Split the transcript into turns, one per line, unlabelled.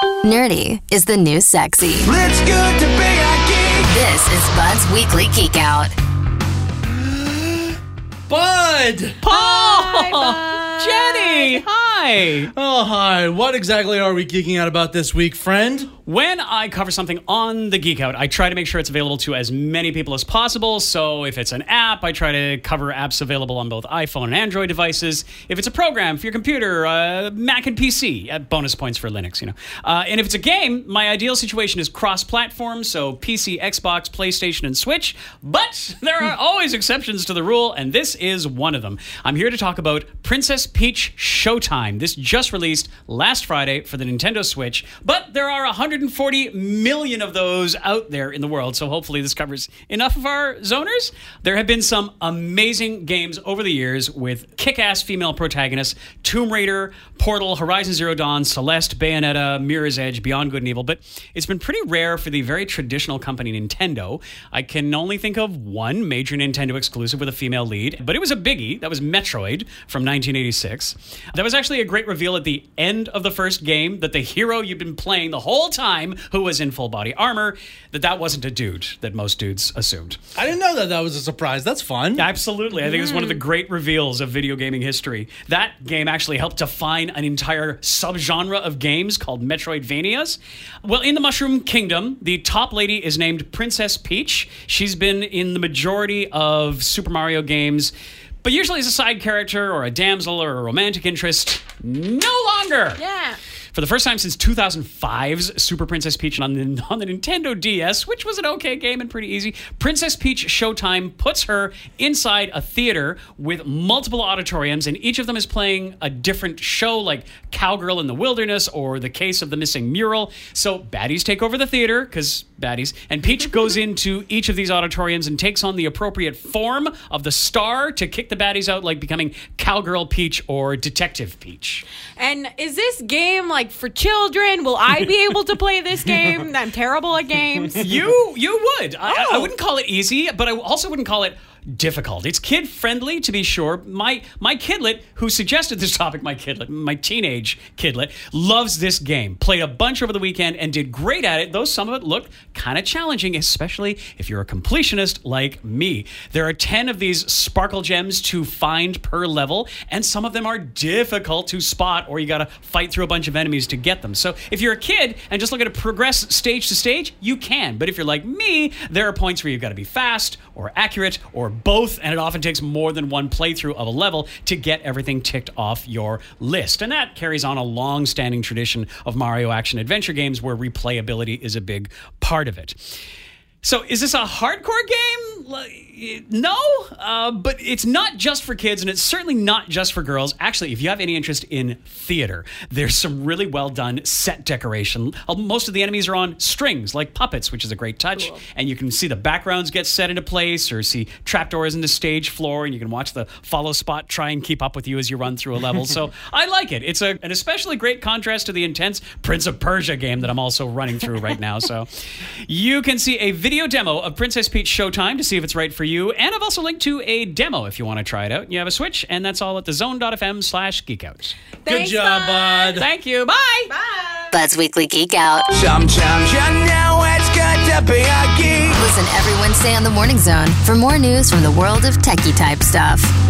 Nerdy is the new sexy.
It's good to be a geek.
This is Bud's Weekly Geek Out.
Bud!
Paul!
Hi, Bud.
Jenny! Hi!
Oh, hi. What exactly are we geeking out about this week, friend?
When I cover something on the Geek Out, I try to make sure it's available to as many people as possible. So if it's an app, I try to cover apps available on both iPhone and Android devices. If it's a program for your computer, Mac and PC, bonus points for Linux, you know. And if it's a game, my ideal situation is cross-platform, so PC, Xbox, PlayStation, and Switch. But there are always exceptions to the rule, and this is one of them. I'm here to talk about Princess Peach Showtime. This just released last Friday for the Nintendo Switch, but there are 140 million of those out there in the world, so hopefully this covers enough of our zoners. There have been some amazing games over the years with kick-ass female protagonists: Tomb Raider, Portal, Horizon Zero Dawn, Celeste, Bayonetta, Mirror's Edge, Beyond Good and Evil, but it's been pretty rare for the very traditional company Nintendo. I can only think of one major Nintendo exclusive with a female lead, but it was a biggie. That was Metroid from 1986. That was actually a great reveal at the end of the first game that the hero you've been playing the whole time, who was in full body armor, that wasn't a dude that most dudes assumed.
I didn't know that was a surprise. That's fun.
Absolutely. I think it was one of the great reveals of video gaming history. That game actually helped define an entire subgenre of games called Metroidvanias. Well, in the Mushroom Kingdom, the top lady is named Princess Peach. She's been in the majority of Super Mario games, but usually as a side character or a damsel or a romantic interest. No longer!
Yeah.
For the first time since 2005's Super Princess Peach on the Nintendo DS, which was an okay game and pretty easy, Princess Peach Showtime puts her inside a theater with multiple auditoriums, and each of them is playing a different show, like Cowgirl in the Wilderness or The Case of the Missing Mural. So baddies take over the theater, because baddies, and Peach goes into each of these auditoriums and takes on the appropriate form of the star to kick the baddies out, like becoming Cowgirl Peach or Detective Peach.
And is this game like for children? Will I be able to play this game? I'm terrible at games.
You would. I wouldn't call it easy, but I also wouldn't call it difficult. It's kid-friendly, to be sure. My kidlet, who suggested this topic, my teenage kidlet, loves this game. Played a bunch over the weekend and did great at it, though some of it looked kind of challenging, especially if you're a completionist like me. There are 10 of these sparkle gems to find per level, and some of them are difficult to spot, or you gotta fight through a bunch of enemies to get them. So if you're a kid and just looking to progress stage to stage, you can. But if you're like me, there are points where you've got to be fast or accurate or both, and it often takes more than one playthrough of a level to get everything ticked off your list. And that carries on a long-standing tradition of Mario action-adventure games where replayability is a big part of it. So is this a hardcore game? No, but it's not just for kids, and it's certainly not just for girls. Actually, if you have any interest in theater, there's some really well-done set decoration. Most of the enemies are on strings, like puppets, which is a great touch. Cool. And you can see the backgrounds get set into place, or see trapdoors in the stage floor, and you can watch the follow spot try and keep up with you as you run through a level. So I like it. It's an especially great contrast to the intense Prince of Persia game that I'm also running through right now. So you can see a video demo of Princess Peach Showtime to see if it's right for you, and I've also linked to a demo if you want to try it out. You have a Switch, and that's all at thezone.fm/geekout.
Good job, Bud.
Thank you. Bye.
Bye.
Bud's Weekly Geek Out.
Sometimes you know it's good to be a geek.
Listen every Wednesday on The Morning Zone for more news from the world of techie type stuff.